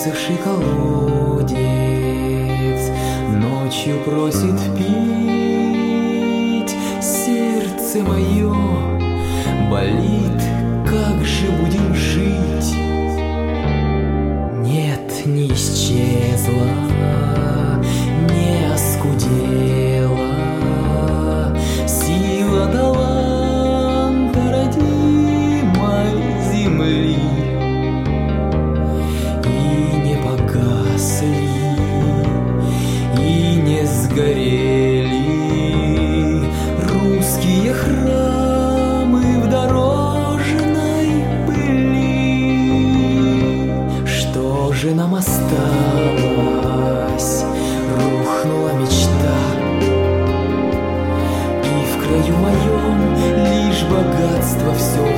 высохший колодец ночью просит пить. Сердце мое болит, как же будем жить? Нет, не исчезла, не оскудела сила таланта родимой земли, и не погасли, и не сгорели русские храмы в дорожной пыли. Что же нам осталось? Рухнула мечта, и в краю моем лишь богатство все